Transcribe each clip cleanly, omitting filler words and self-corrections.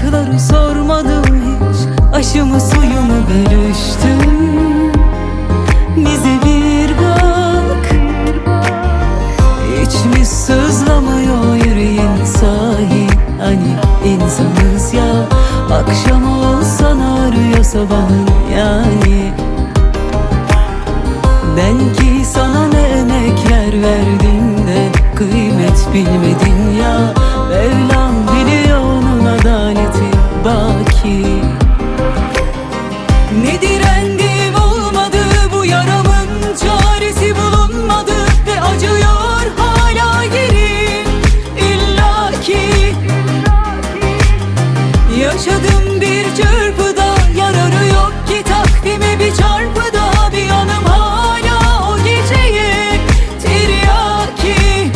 sokakları sormadım hiç. Aşımı suyumu bölüştüm. Bize bir bak, hiç mi sızlamıyor yüreğin sahi? Hani insanız ya, akşam olsan arıyor sabahın yani. Ben ki sana ne emekler verdim de kıymet bilmedin ya. Mevlam biliyor onun adaleti baki. Ne direndim olmadı, bu yaramın çaresi bulunmadı ve acıyor hala yerim illaki. Yaşadım bir çırpıda, yararı yok ki takvime bir çarpıda. Bir yanım hala o geceye tiryaki.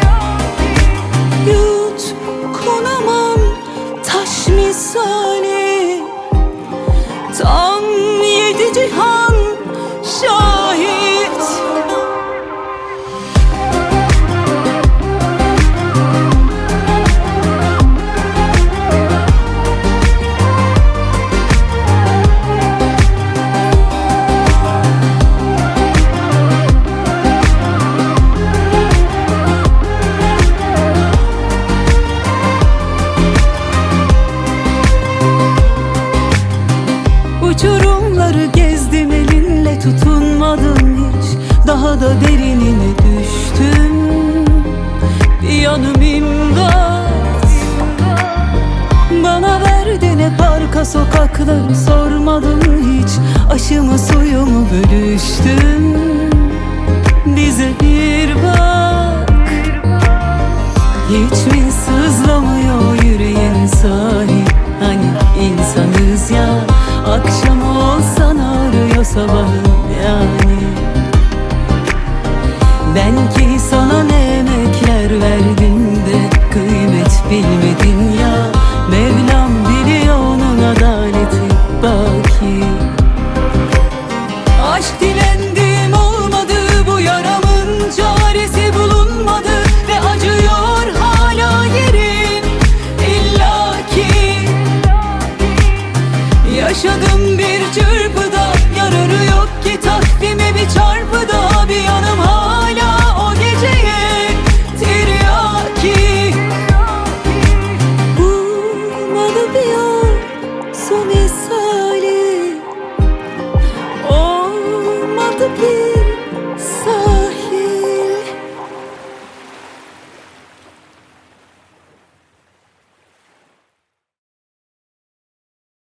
Yut konamam taş misali, tam 7 cihan şahit. Uçurumları gezdim elinle, tutunmadım hiç. Daha da derinine düştüm. Bir yanım imdat, bana verdin hep arka sokakları sormadım hiç. Aşımı suyumu bölüştüm. Bize bir bak, hiç mi sızlamıyor yüreğin sahi? Hani insanız ya, akşam olsan arıyor sabahın yani. Ben ki sana ne emekler verdim de kıymet bilmedin ya. Mevlam